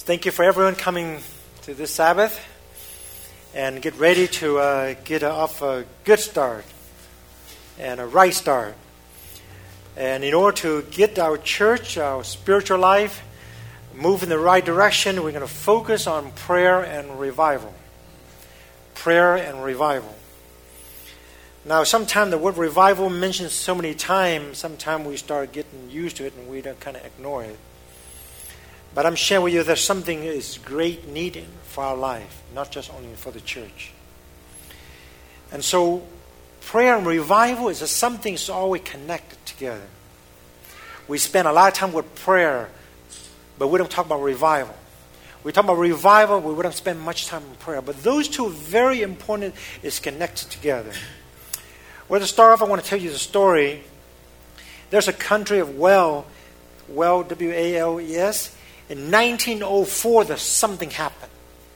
Thank you for everyone coming to this Sabbath and get ready to get off a good start and a right start. And in order to get our church, our spiritual life, move in the right direction, we're going to focus on prayer and revival. Prayer and revival. Now, sometimes the word revival mentioned so many times, sometimes we start getting used to it and we don't kind of ignore it. But I'm sharing with you there's something that is great need for our life, not just only for the church. And so, prayer and revival is something that's always connected together. We spend a lot of time with prayer, but we don't talk about revival. We talk about revival, but we don't spend much time in prayer. But those two are very important, is connected together. Well, to start off, I want to tell you the story. There's a country of Wales, W-A-L-E-S. In 1904, something happened.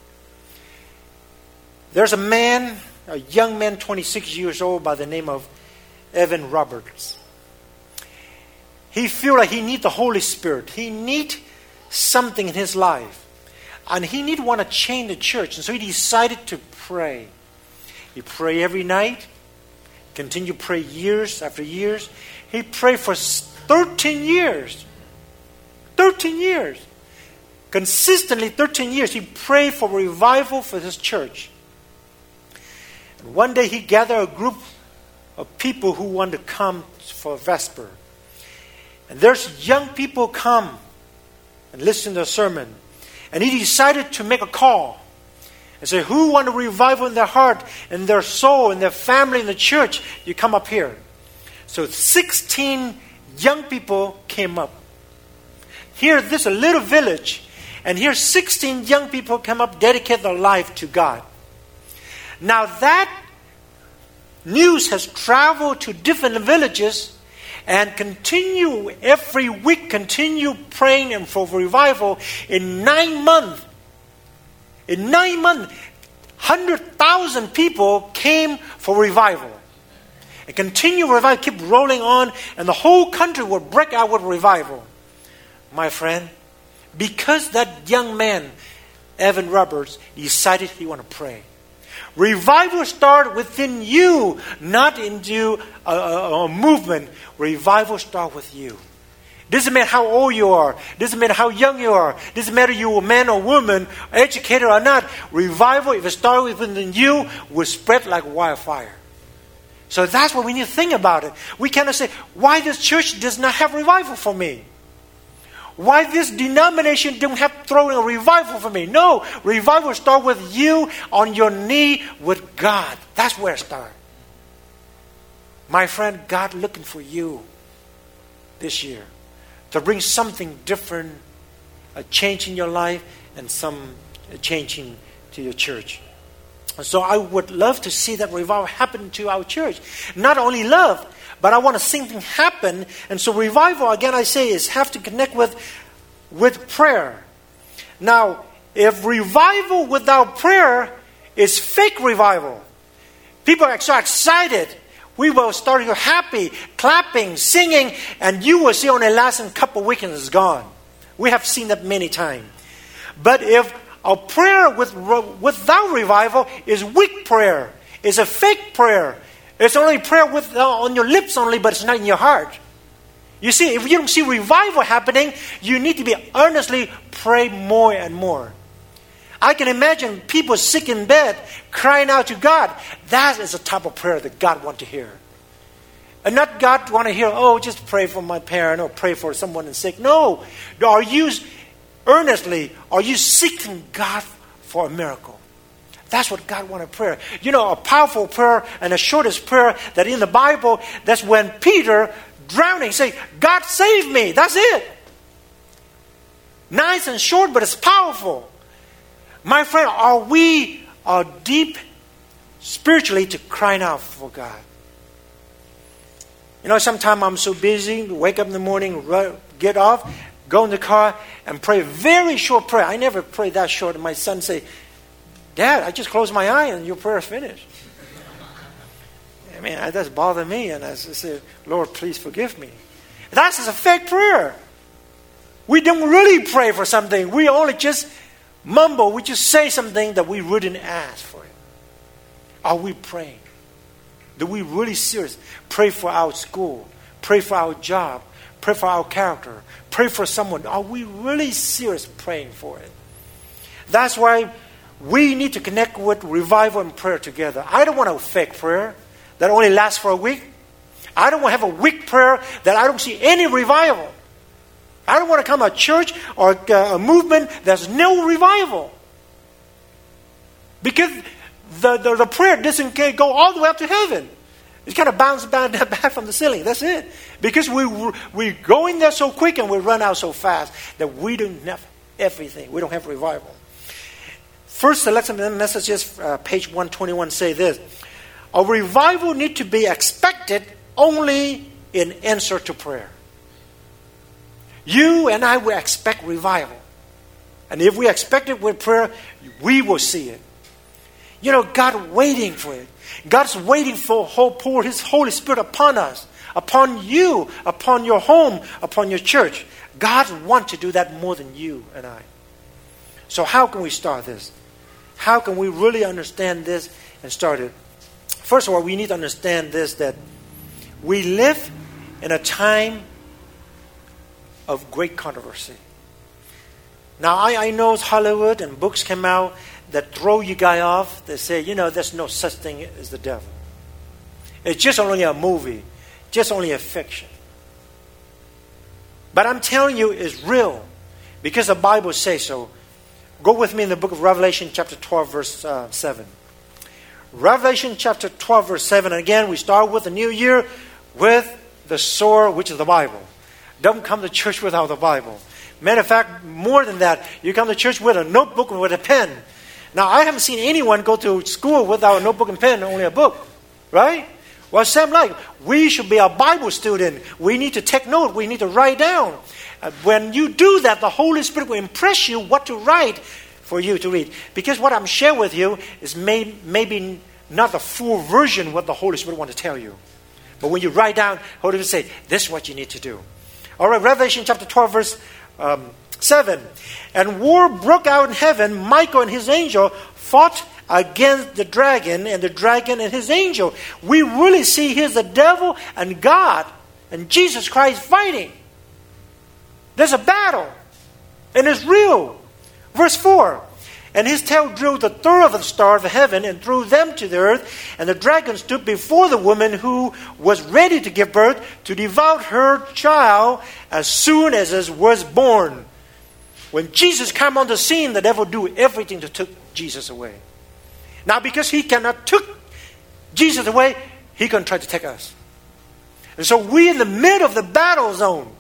There's a man, a young man, 26 years old, by the name of Evan Roberts. He feel like he need the Holy Spirit. He need something in his life. And he want to change the church. And so he decided to pray. He pray every night. Continue to pray years after years. He prayed for 13 years. 13 years. Consistently 13 years. He prayed for revival for his church. And one day he gathered a group of people who want to come for Vesper. And there's young people come and listen to the sermon. And he decided to make a call. And say, who want a revival in their heart, in their soul, in their family, in the church? You come up here. So 16 young people came up. Here, this is a little village. And here 16 young people come up, dedicate their life to God. Now that news has traveled to different villages and continue every week, continue praying and for revival. In 9 months, 100,000 people came for revival. And continue revival, keep rolling on, and the whole country will break out with revival. My friend, because that young man, Evan Roberts, decided he want to pray. Revival start within you, not into a movement. Revival start with you. Doesn't matter how old you are. Doesn't matter how young you are. Doesn't matter you're a man or woman, educated or not. Revival, if it starts within you, will spread like wildfire. So that's what we need to think about it. We cannot say, why this church does not have revival for me? Why this denomination don't have throwing a revival for me? No, revival starts with you on your knee with God. That's where it starts. My friend, God looking for you this year to bring something different, a change in your life, and some changing to your church. So I would love to see that revival happen to our church. Not only love, but I want to see something happen. And so revival, again I say, is have to connect with prayer. Now, if revival without prayer is fake revival, people are so excited. We will start you happy, clapping, singing, and you will see only last a couple of weekends is gone. We have seen that many times. But if a prayer without revival is weak prayer, is a fake prayer, it's only prayer on your lips only, but it's not in your heart. You see, if you don't see revival happening, you need to be earnestly pray more and more. I can imagine people sick in bed crying out to God. That is the type of prayer that God wants to hear. And not God want to hear, just pray for my parent or pray for someone that's sick. No. Are you seeking God for a miracle? That's what God wants in prayer. You know, a powerful prayer and the shortest prayer that in the Bible, that's when Peter drowning say, God save me. That's it. Nice and short, but it's powerful. My friend, are we deep spiritually to crying out for God? You know, sometimes I'm so busy, wake up in the morning, get off, go in the car, and pray a very short prayer. I never pray that short. And my son say, Dad, I just closed my eye and your prayer is finished. I mean, that does bother me. And I say, Lord, please forgive me. That's a fake prayer. We don't really pray for something. We only just mumble. We just say something that we really didn't ask for it. Are we praying? Do we really serious? Pray for our school. Pray for our job. Pray for our character. Pray for someone. Are we really serious praying for it? That's why we need to connect with revival and prayer together. I don't want a fake prayer that only lasts for a week. I don't want to have a weak prayer that I don't see any revival. I don't want to come to a church or a movement that's no revival. Because the prayer doesn't go all the way up to heaven. It's kind of bounced back from the ceiling. That's it. Because we go in there so quick and we run out so fast that we don't have everything. We don't have revival. First Selection Messages, page 121, say this. A revival need to be expected only in answer to prayer. You and I will expect revival. And if we expect it with prayer, we will see it. You know, God waiting for it. God's waiting for pour His Holy Spirit upon us, upon you, upon your home, upon your church. God wants to do that more than you and I. So how can we start this? How can we really understand this and start it? First of all, we need to understand this, that we live in a time of great controversy. Now, I know Hollywood and books come out that throw you guys off. They say, there's no such thing as the devil. It's just only a movie, just only a fiction. But I'm telling you, it's real because the Bible says so. Go with me in the book of Revelation chapter 12, verse 7. Revelation chapter 12, verse 7. And again, we start with the new year with the sword, which is the Bible. Don't come to church without the Bible. Matter of fact, more than that, you come to church with a notebook and with a pen. Now, I haven't seen anyone go to school without a notebook and pen, only a book. Right? Well, same like, we should be a Bible student. We need to take note. We need to write down. When you do that, the Holy Spirit will impress you what to write for you to read. Because what I'm sharing with you is maybe not the full version of what the Holy Spirit wants to tell you. But when you write down, Holy Spirit say, this is what you need to do. All right, Revelation chapter 12, verse 7. And war broke out in heaven. Michael and his angel fought against the dragon, and the dragon and his angel. We really see here's the devil and God and Jesus Christ fighting. There's a battle, and it's real. Verse 4. And his tail drew the third of the stars of heaven and threw them to the earth. And the dragon stood before the woman who was ready to give birth to devour her child as soon as it was born. When Jesus came on the scene, the devil do everything to take Jesus away. Now, because he cannot take Jesus away, he can try to take us. And so we're in the middle of the battle zone.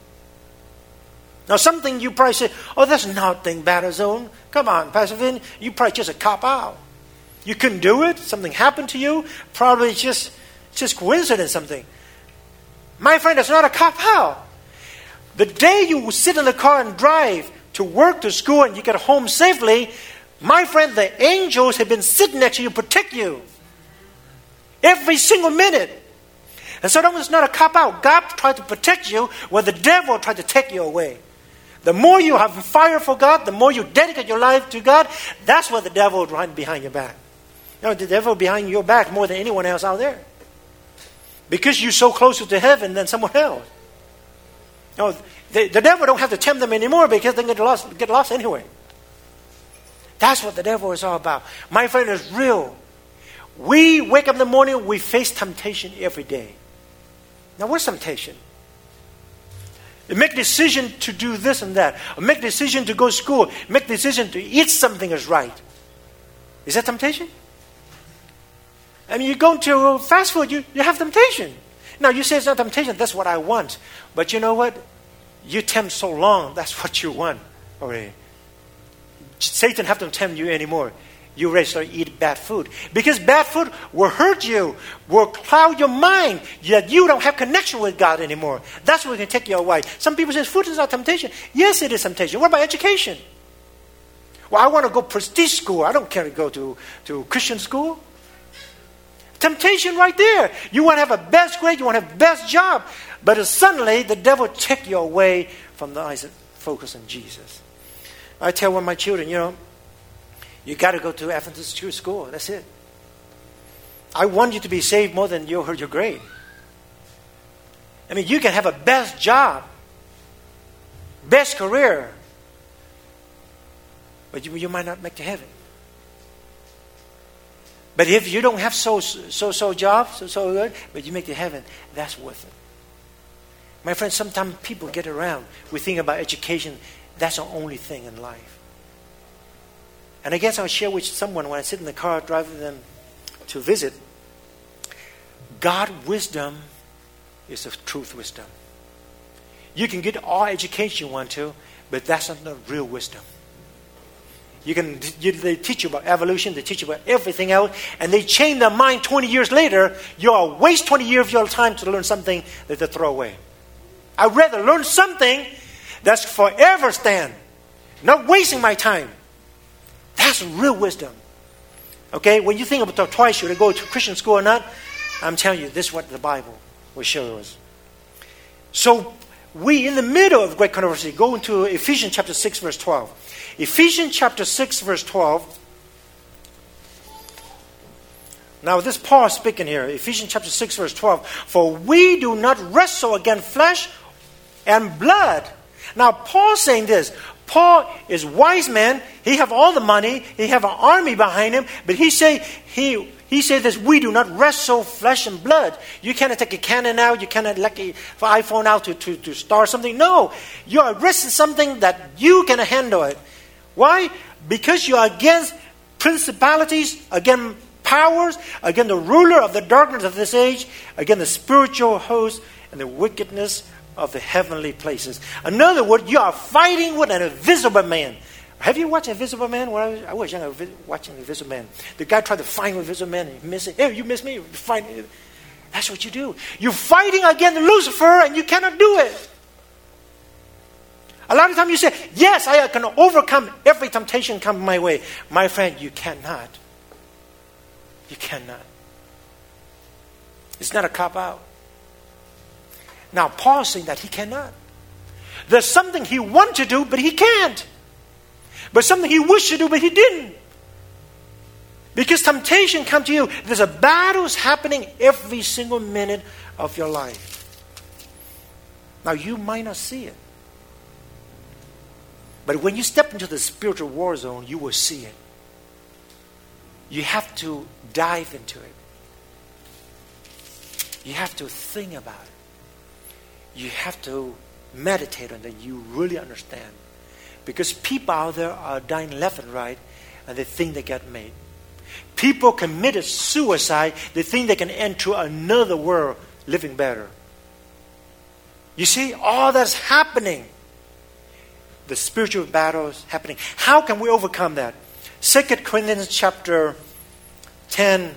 Now, something you probably say, that's nothing battle zone. Come on, Pastor Vin, you probably just a cop out. You couldn't do it. Something happened to you. Probably just coincidence, something. My friend, that's not a cop out. The day you sit in the car and drive to work, to school, and you get home safely, my friend, the angels have been sitting next to you to protect you. Every single minute. And so that was not a cop out. God tried to protect you when the devil tried to take you away. The more you have fire for God, the more you dedicate your life to God, that's what the devil is running behind your back. The devil behind your back more than anyone else out there. Because you're so closer to heaven than someone else. The devil don't have to tempt them anymore because they get lost anyway. That's what the devil is all about. My friend, is real. We wake up in the morning, we face temptation every day. Now, what's temptation? You make a decision to do this and that. Or make a decision to go to school. Make a decision to eat something is right. Is that temptation? I mean, you go to fast food, you have temptation. Now, you say it's not temptation, that's what I want. But you know what? You tempt so long, that's what you want already. Satan have to tempt you anymore. You ready to start eating bad food. Because bad food will hurt you, will cloud your mind, that you don't have connection with God anymore. That's what can take you away. Some people say food is not temptation. Yes, it is temptation. What about education? Well, I want to go prestige school. I don't care to go to Christian school. Temptation right there. You want to have a best grade, you want to have the best job. But suddenly the devil take you away from the eyes focus on Jesus. I tell one of my children, you got to go to Adventist school. That's it. I want you to be saved more than your grade. I mean, you can have a best job, best career, but you might not make it to heaven. But if you don't have so job, so good, but you make it to heaven, that's worth it. My friends, sometimes people get around. We think about education. That's the only thing in life. And I guess I'll share with someone when I sit in the car driving them to visit. God's wisdom is the truth wisdom. You can get all education you want to, but that's not the real wisdom. They teach you about evolution, they teach you about everything else, and they change their mind 20 years later. You'll waste 20 years of your time to learn something that they throw away. I'd rather learn something that's forever stand, not wasting my time. That's real wisdom. Okay, when you think about twice should I go to Christian school or not, I'm telling you, this is what the Bible will show us. So we, in the middle of great controversy, go into Ephesians chapter 6, verse 12. Ephesians chapter 6, verse 12. Now, this Paul is speaking here. Ephesians chapter 6, verse 12. For we do not wrestle against flesh and blood. Now, Paul's saying this. Paul is a wise man. He have all the money. He have an army behind him. But he said this, we do not wrestle flesh and blood. You cannot take a cannon out. You cannot like an iPhone out to start something. No. You are wrestling something that you can handle it. Why? Because you are against principalities, against powers, against the ruler of the darkness of this age, against the spiritual host and the wickedness of the heavenly places. In other words, you are fighting with an invisible man. Have you watched Invisible Man? When I was young, I was watching Invisible Man. The guy tried to find Invisible Man and he missed it. Hey, you missed me. That's what you do. You're fighting against Lucifer and you cannot do it. A lot of times you say, yes, I can overcome every temptation come my way. My friend, you cannot. You cannot. It's not a cop-out. Now, Paul's saying that he cannot. There's something he wants to do, but he can't. But something he wished to do, but he didn't. Because temptation comes to you. There's a battle happening every single minute of your life. Now, you might not see it. But when you step into the spiritual war zone, you will see it. You have to dive into it. You have to think about it. You have to meditate on it. You really understand. Because people out there are dying left and right, and they think they get made. People committed suicide. They think they can enter another world living better. You see, all that's happening. The spiritual battle is happening. How can we overcome that? 2 Corinthians chapter 10,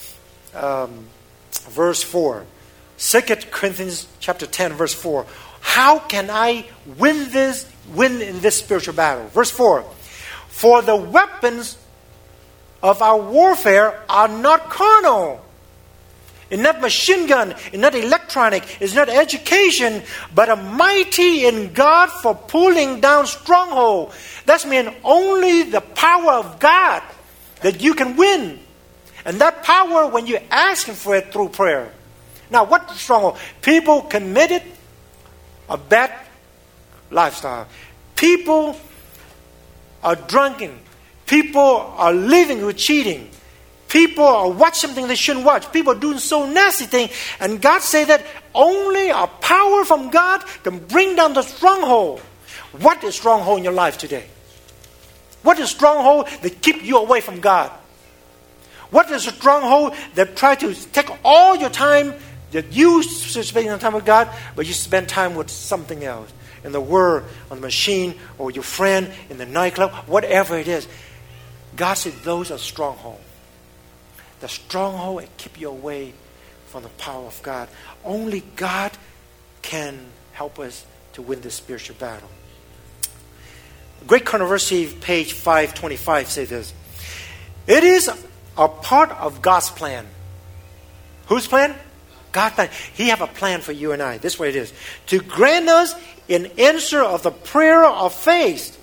verse 4. 2 Corinthians chapter 10, verse 4. How can I win in this spiritual battle? Verse 4. For the weapons of our warfare are not carnal. It's not machine gun. It's not electronic. It's not education. But a mighty in God for pulling down stronghold. That means only the power of God that you can win. And that power when you're asking for it through prayer. Now, what stronghold? People committed a bad lifestyle. People are drunken. People are living with cheating. People are watching something they shouldn't watch. People are doing so nasty things. And God said that only a power from God can bring down the stronghold. What is stronghold in your life today? What is stronghold that keep you away from God? What is a stronghold that try to take all your time that you should spend time with God, but you spend time with something else? In the Word, on the machine, or your friend, in the nightclub, whatever it is. God said those are strongholds. The stronghold will keep you away from the power of God. Only God can help us to win this spiritual battle. Great Controversy, page 525, says this. It is a part of God's plan. Whose plan? God, He have a plan for you and I. This way it is. To grant us an answer of the prayer of faith.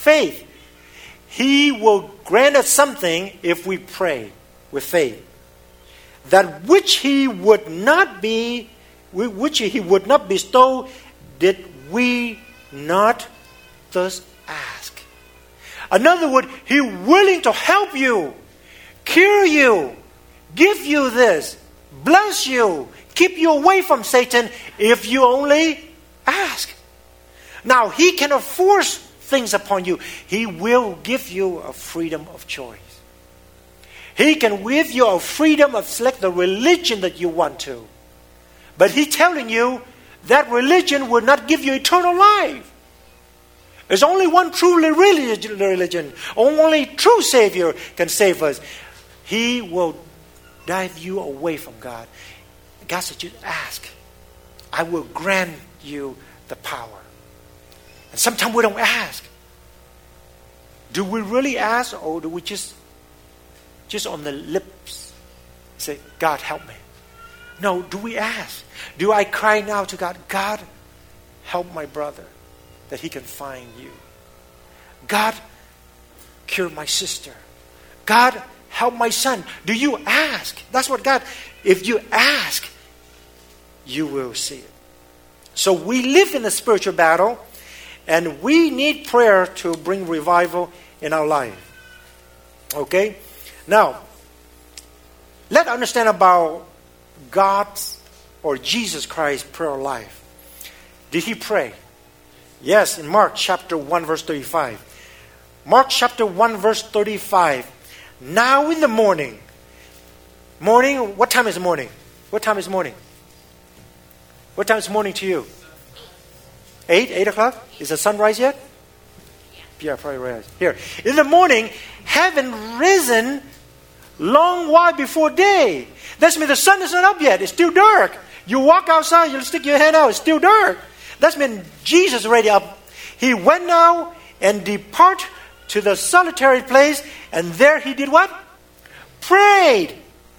He will grant us something if we pray with faith. That which He would not bestow, did we not thus ask. In other words, He's willing to help you, cure you, give you this, bless you, keep you away from Satan if you only ask. Now, He cannot force things upon you. He will give you a freedom of choice. He can give you a freedom of select the religion that you want to. But He's telling you that religion will not give you eternal life. There's only one true religion. Only true Savior can save us. He will drive you away from God. God said, just ask. I will grant you the power. And sometimes we don't ask. Do we really ask, or do we just on the lips say, God, help me? No, do we ask? Do I cry now to God, God, help my brother that he can find you? God, cure my sister. God, help my son. Do you ask? That's what God, if you ask, you will see it. So we live in a spiritual battle, and we need prayer to bring revival in our life. Okay? Now, let's understand about God's or Jesus Christ's prayer life. Did He pray? Yes, in Mark chapter 1 verse 35. Mark chapter 1 verse 35. Now in the morning. Morning, what time is morning? What time is morning? What time is morning to you? 8 o'clock? Is the sun rise yet? Yeah, probably rise. Here. In the morning, having risen long while before day. That means the sun is not up yet. It's still dark. You walk outside, you stick your head out, it's still dark. That means Jesus is already up. He went now and depart to the solitary place, and there He did what? Prayed.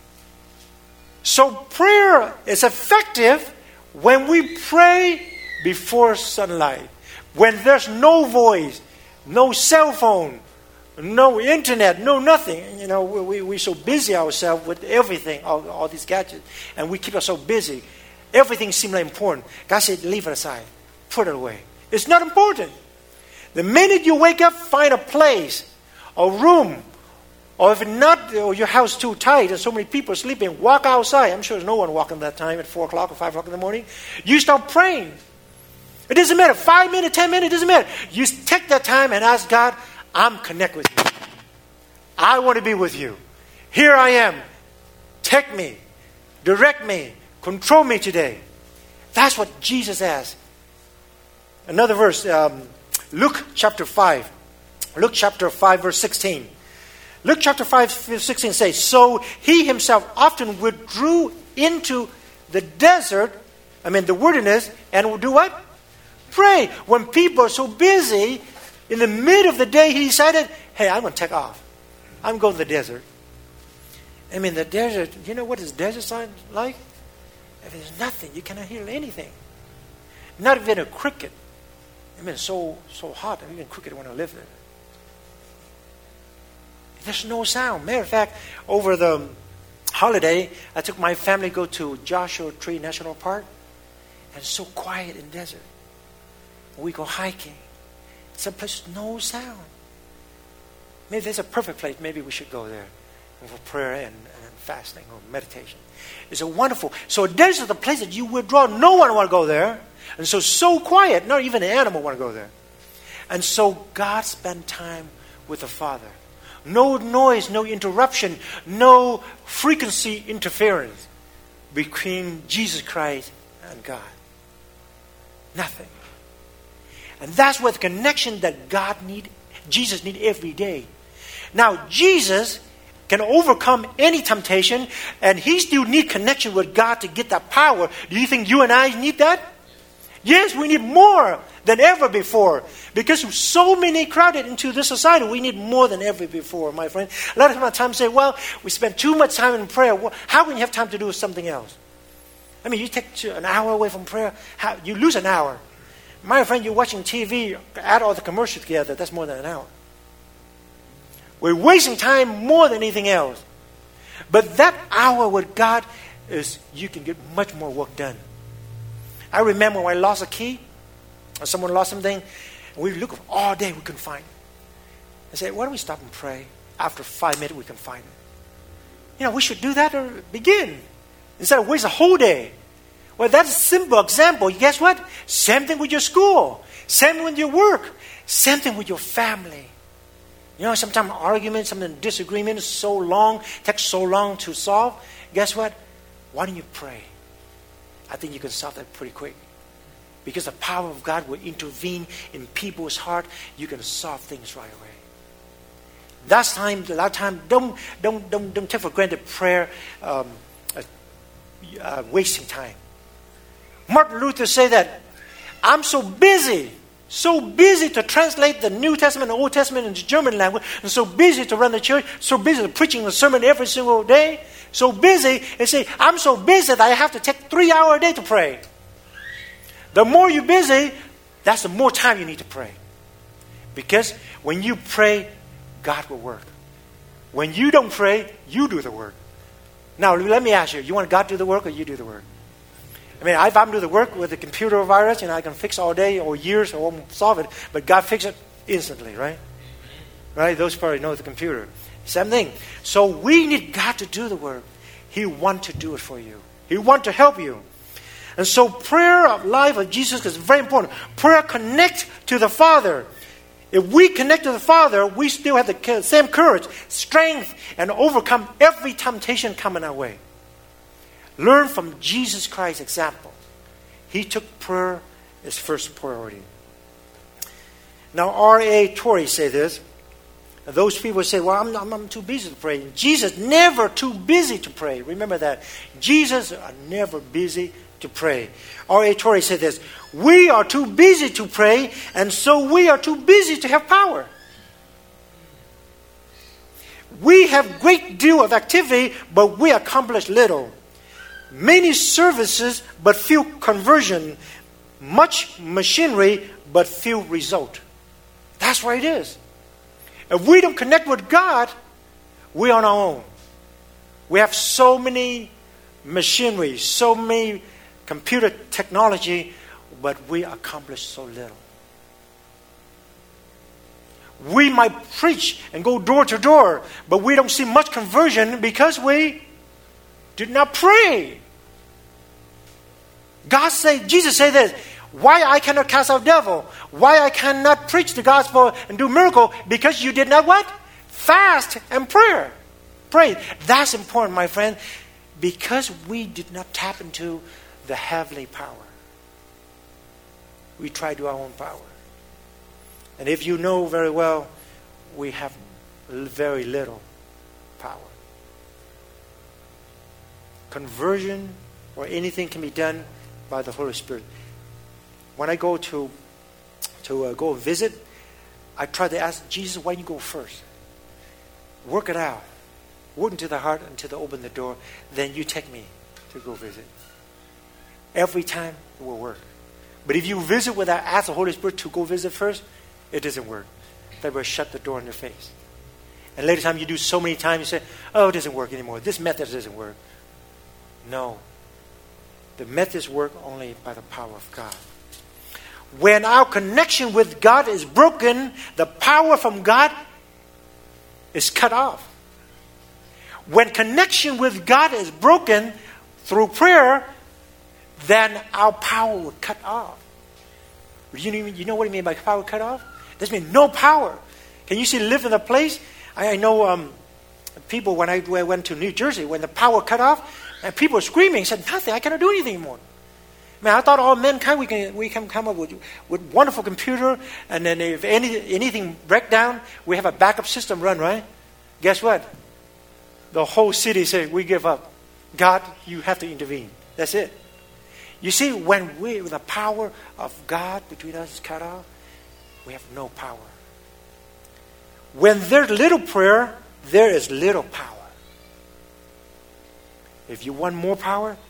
So prayer is effective when we pray before sunlight. When there's no voice, no cell phone, no internet, no nothing. You know, we're so busy ourselves with everything, all these gadgets. And we keep us so busy. Everything seems like important. God said, leave it aside. Put it away. It's not important. The minute you wake up, find a place, a room, or if not, or your house too tight and so many people sleeping, walk outside. I'm sure there's no one walking that time at 4 o'clock or 5 o'clock in the morning. You start praying. It doesn't matter. 5 minutes, 10 minutes, it doesn't matter. You take that time and ask God, I'm connected with you. I want to be with you. Here I am. Take me. Direct me. Control me today. That's what Jesus asked. Another verse, Luke chapter 5. Luke chapter 5 verse 16. Luke chapter 5 verse 16 says, so He Himself often withdrew into the desert, the wilderness, and would do what? Pray. When people are so busy, in the middle of the day, He decided, hey, I'm going to take off. I'm going to the desert. The desert, you know what is desert sign like? There's nothing. You cannot hear anything. Not even a cricket. So hot. Even cricket when I live there. There's no sound. Matter of fact, over the holiday, I took my family to go to Joshua Tree National Park. And it's so quiet in the desert. We go hiking. Some place no sound. Maybe there's a perfect place. Maybe we should go there for prayer and fasting or meditation. It's a wonderful. So there's the place that you withdraw. No one want to go there. And so quiet. Not even an animal want to go there. And so God spent time with the Father. No noise, no interruption, no frequency interference between Jesus Christ and God. Nothing. And that's what the connection that Jesus need every day. Now, Jesus can overcome any temptation, and He still need connection with God to get that power. Do you think you and I need that? Yes, we need more than ever before. Because so many crowded into this society, we need more than ever before, my friend. A lot of times say, well, we spend too much time in prayer. How can you have time to do something else? I mean, you take an hour away from prayer, you lose an hour. My friend, you're watching TV, add all the commercials together, that's more than an hour. We're wasting time more than anything else. But that hour with God is, you can get much more work done. I remember when I lost a key, or someone lost something, and we looked all day, we couldn't find it. I said, why don't we stop and pray? After 5 minutes, we can find it. You know, we should do that or begin. Instead of waste a whole day. Well, that's a simple example. Guess what? Same thing with your school. Same thing with your work. Same thing with your family. You know, sometimes arguments, sometimes disagreement is so long, takes so long to solve. Guess what? Why don't you pray? I think you can solve that pretty quick. Because the power of God will intervene in people's heart. You can solve things right away. Last time, don't take for granted prayer wasting time. Martin Luther said that, I'm so busy to translate the New Testament and Old Testament into German language, and so busy to run the church, so busy to preaching a sermon every single day, so busy, and say, I'm so busy that I have to take 3 hours a day to pray. The more you're busy, that's the more time you need to pray. Because when you pray, God will work. When you don't pray, you do the work. Now, let me ask you, you want God to do the work or you do the work? I mean, if I'm doing the work with the computer virus, I can fix all day or years, I won't solve it, but God fixes it instantly, right? Right? Those probably know the computer. Same thing. So we need God to do the work. He wants to do it for you. He wants to help you. And so prayer of life of Jesus is very important. Prayer connects to the Father. If we connect to the Father, we still have the same courage, strength, and overcome every temptation coming our way. Learn from Jesus Christ's example. He took prayer as first priority. Now, R.A. Torrey said this. Those people say, well, I'm too busy to pray. Jesus never too busy to pray. Remember that. Jesus are never busy to pray. R.A. Torrey said this. We are too busy to pray, and so we are too busy to have power. We have great deal of activity, but we accomplish little. Many services, but few conversion. Much machinery, but few result. That's what it is. If we don't connect with God, we're on our own. We have so many machinery, so many computer technology, but we accomplish so little. We might preach and go door to door, but we don't see much conversion because we did not pray. Jesus said this, why I cannot cast out devil? Why I cannot preach the gospel and do miracle? Because you did not what? Fast and pray. That's important, my friend, because we did not tap into the heavenly power. We try to do our own power. And if you know very well, we have very little power. Conversion or anything can be done by the Holy Spirit. When I go to go visit, I try to ask Jesus, why don't you go first? Work it out. Work into the heart until they open the door. Then you take me to go visit. Every time it will work. But if you visit without ask the Holy Spirit to go visit first, it doesn't work. They will shut the door in their face. And later time you do so many times, you say, oh, it doesn't work anymore. This method doesn't work. No. The methods work only by the power of God. When our connection with God is broken, the power from God is cut off. When connection with God is broken through prayer, then our power will cut off. You know what I mean by power cut off? This means no power. Can you see live in a place? I know people when I went to New Jersey, when the power cut off, and people were screaming, said, nothing, I cannot do anything anymore. Man, I thought all mankind we can come up with wonderful computer, and then if anything break down, we have a backup system run, right? Guess what? The whole city said, we give up. God, you have to intervene. That's it. You see, when the power of God between us is cut off, we have no power. When there's little prayer, there is little power. If you want more power,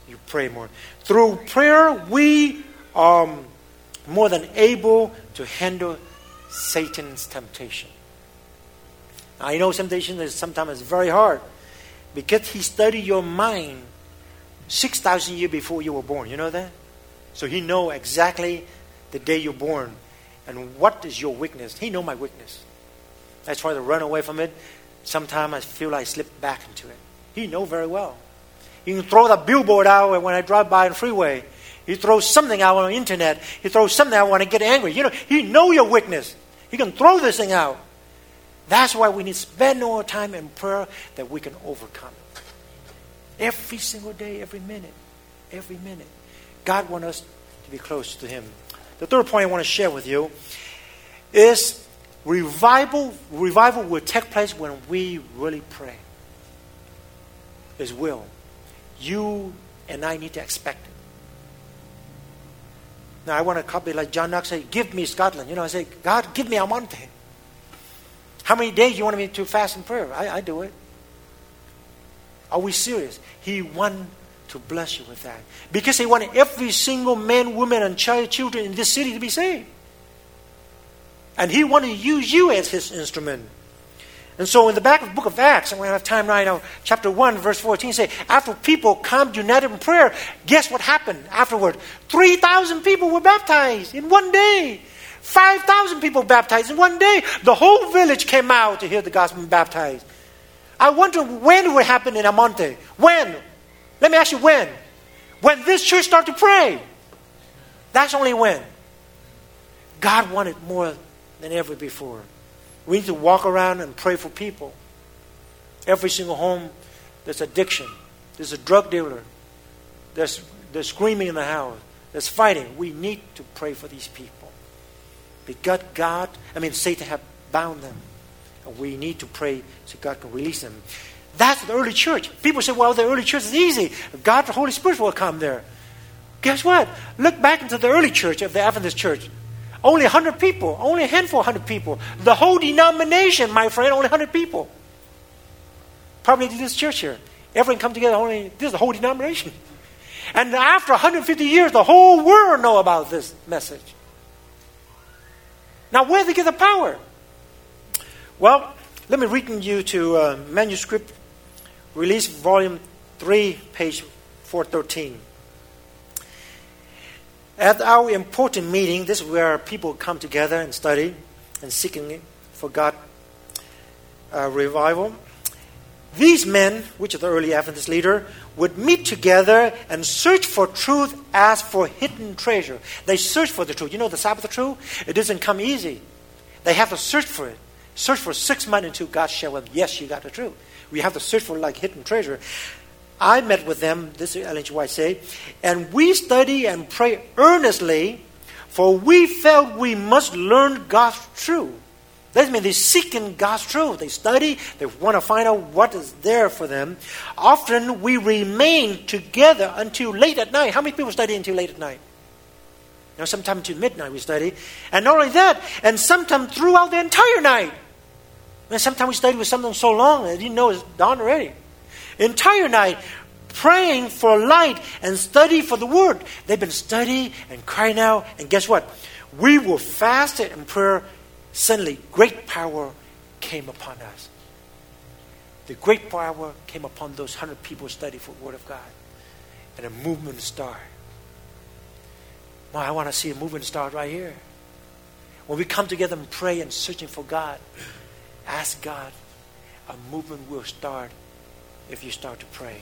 You pray more. Through prayer, we are more than able to handle Satan's temptation. I know temptation is sometimes very hard because he studied your mind 6,000 years before you were born. You know that? So he knows exactly the day you're born and what is your weakness. He knows my weakness. I try to run away from it. Sometimes I feel like I slip back into it. He knows very well. He can throw the billboard out when I drive by on the freeway. He throws something out on the internet. He throws something out when I get angry. You know, he knows your weakness. He can throw this thing out. That's why we need to spend more time in prayer that we can overcome it. Every single day, every minute. Every minute. God wants us to be close to Him. The third point I want to share with you is revival. Revival will take place when we really pray. His will. You and I need to expect it. Now I want to copy like John Knox say, give me Scotland. You know, I say, God, give me Almonte. How many days do you want me to fast and prayer? I do it. Are we serious? He wants to bless you with that. Because He wanted every single man, woman, and children in this city to be saved. And He wanted to use you as His instrument. And so in the back of the book of Acts, and we have time right now, chapter 1, verse 14, say, after people come united in prayer, guess what happened afterward? 3,000 people were baptized in one day. 5,000 people baptized in one day. The whole village came out to hear the gospel and baptized. I wonder when it would happen in Almonte. When? Let me ask you when. When this church started to pray. That's only when. God wanted more than ever before. We need to walk around and pray for people. Every single home, there's addiction. There's a drug dealer. There's screaming in the house. There's fighting. We need to pray for these people. Because Satan have bound them. And we need to pray so God can release them. That's the early church. People say, well, the early church is easy. God, the Holy Spirit will come there. Guess what? Look back into the early church of the Adventist church. Only 100 people. Only a handful of 100 people. The whole denomination, my friend, only 100 people. Probably this church here. Everyone come together, this is the whole denomination. And after 150 years, the whole world know about this message. Now, where did they get the power? Well, let me read you to manuscript, release volume 3, page 413. At our important meeting, this is where people come together and study and seeking for God revival. These men, which are the early Adventist leader, would meet together and search for truth as for hidden treasure. They search for the truth. You know the Sabbath truth? It doesn't come easy. They have to search for it. Search for 6 months until God shows them, yes, you got the truth. We have to search for like hidden treasure. I met with them, this is Ellen G. White say, and we study and pray earnestly, for we felt we must learn God's truth. That means they're seeking God's truth. They study, they want to find out what is there for them. Often we remain together until late at night. How many people study until late at night? You know, sometimes until midnight we study. And not only that, and sometimes throughout the entire night. And sometimes we study with something so long that you didn't know it's dawn already. Entire night, praying for light and study for the Word. They've been studying and crying out. And guess what? We were fasted and prayer. Suddenly, great power came upon us. The great power came upon those 100 people studying for the Word of God. And a movement started. Well, I want to see a movement start right here. When we come together and pray and searching for God, ask God, a movement will start if you start to pray.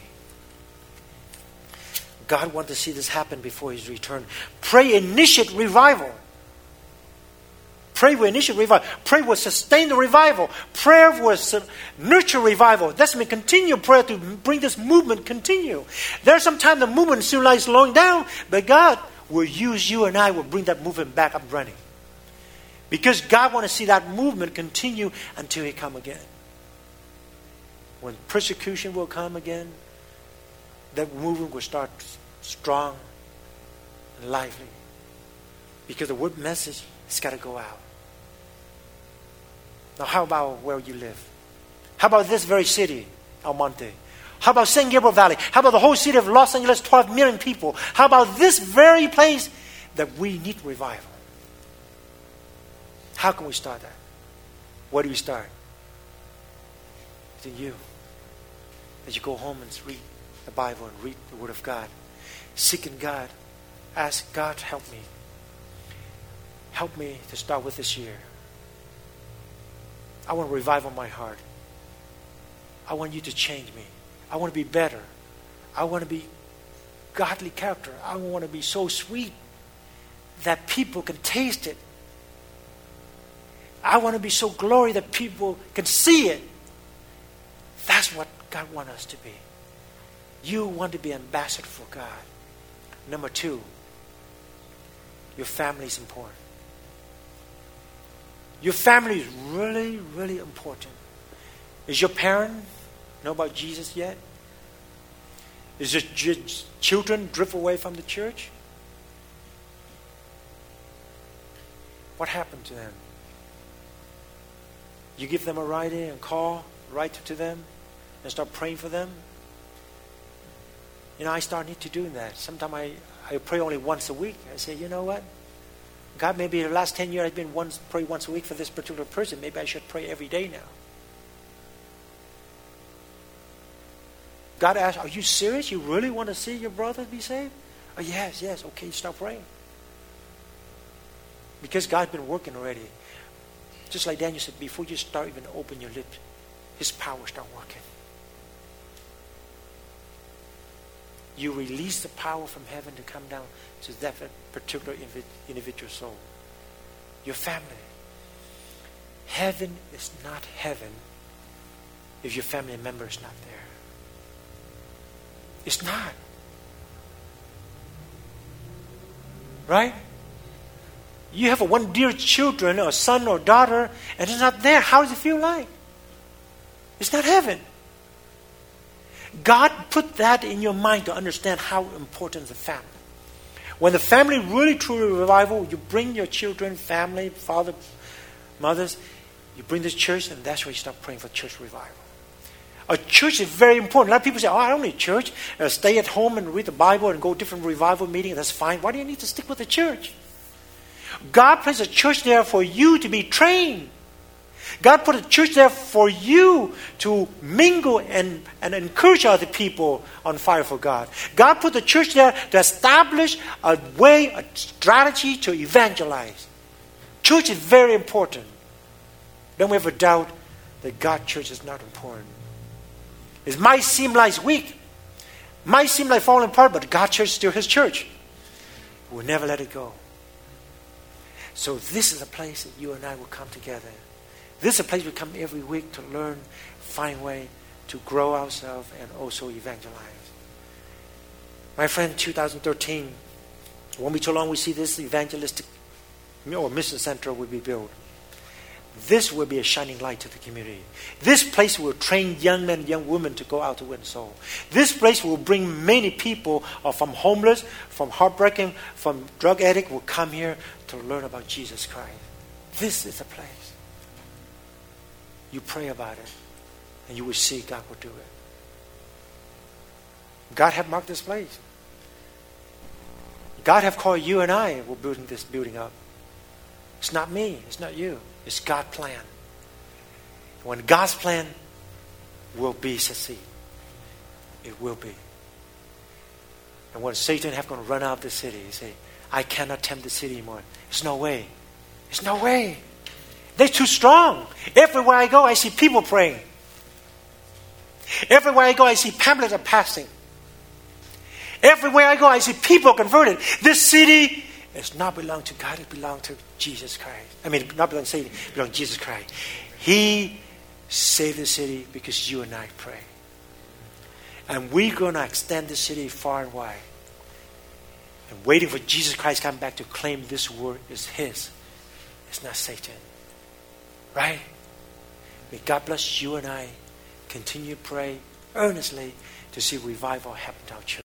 God wants to see this happen before His return. Pray initiate revival. Pray will initiate revival. Pray will sustain the revival. Prayer will nurture revival. That's mean continue prayer to bring this movement continue. There's some time the movement seems like slowing down, but God will use you and I will bring that movement back up running. Because God wants to see that movement continue until He come again. When persecution will come again, that movement will start strong and lively. Because the word message has got to go out. Now how about where you live? How about this very city, Almonte? How about San Gabriel Valley? How about the whole city of Los Angeles, 12 million people? How about this very place that we need revival? How can we start that? Where do we start? It's in you. As you go home and read the Bible and read the Word of God. Seeking God. Ask God, help me. Help me to start with this year. I want revival in my heart. I want you to change me. I want to be better. I want to be godly character. I want to be so sweet that people can taste it. I want to be so glory that people can see it. That's what God wants us to be. You want to be an ambassador for God. Number 2, your family is important. Your family is really, really important. Is your parent know about Jesus yet? Is your children drift away from the church? What happened to them? You give them a ride in and call, write to them, and start praying for them? I started to do that. Sometimes I pray only once a week. I say, you know what? God, maybe the last 10 years I've been pray once a week for this particular person. Maybe I should pray every day now. God asks, are you serious? You really want to see your brother be saved? Oh, yes. Okay, start praying. Because God's been working already. Just like Daniel said, before you start even open your lips, His power start working. You release the power from heaven to come down to that particular individual soul. Your family. Heaven is not heaven if your family member is not there. It's not. Right? You have one dear children or son or daughter and it's not there. How does it feel like? It's not heaven. God put that in your mind to understand how important the family. When the family really truly revival, you bring your children, family, father, mothers, you bring this church, and that's where you start praying for church revival. A church is very important. A lot of people say, I don't need church. Stay at home and read the Bible and go to different revival meetings. That's fine. Why do you need to stick with the church? God placed a church there for you to be trained. God put a church there for you to mingle and encourage other people on fire for God. God put the church there to establish a way, a strategy to evangelize. Church is very important. Don't ever doubt that God's church is not important. It might seem like it's weak, might seem like falling apart, but God's church is still His church. We'll never let it go. So this is a place that you and I will come together. This is a place we come every week to learn, find way to grow ourselves and also evangelize. My friend, 2013, won't be too long we see this evangelistic or mission center will be built. This will be a shining light to the community. This place will train young men, young women to go out to win souls. This place will bring many people from homeless, from heartbreaking, from drug addict will come here to learn about Jesus Christ. This is a place. You pray about it, and you will see God will do it. God have marked this place. God have called you and I. We're building this building up. It's not me. It's not you. It's God's plan. When God's plan will be succeed, it will be. And when Satan have going to run out of the city, he say, I cannot tempt the city anymore. There's no way. There's no way. They're too strong. Everywhere I go, I see people praying. Everywhere I go, I see pamphlets are passing. Everywhere I go, I see people converted. This city does not belong to God. It belongs to Jesus Christ. I mean, not belong to Satan. It belongs to Jesus Christ. He saved the city because you and I pray. And we're going to extend the city far and wide. And waiting for Jesus Christ to come back to claim this word is His. It's not Satan. Right? May God bless you and I. Continue to pray earnestly to see revival happen to our church.